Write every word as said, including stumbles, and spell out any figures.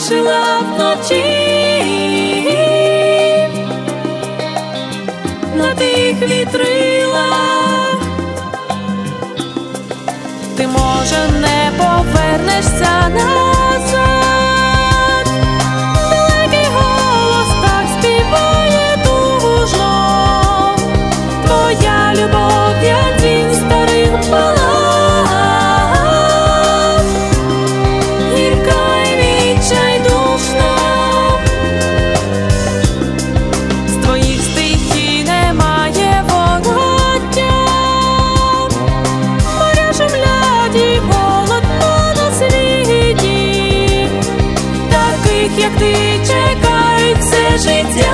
бачила вночі на тих вітрилах. Ти, може, не повернешся назад, далекий голос так співає тужно, твоя любов, як він старих балад, гірка й відчайдушна. З твоїх стихій немає вороття, моря шумлять і холодно на світі, таких, як ти, чекають все життя.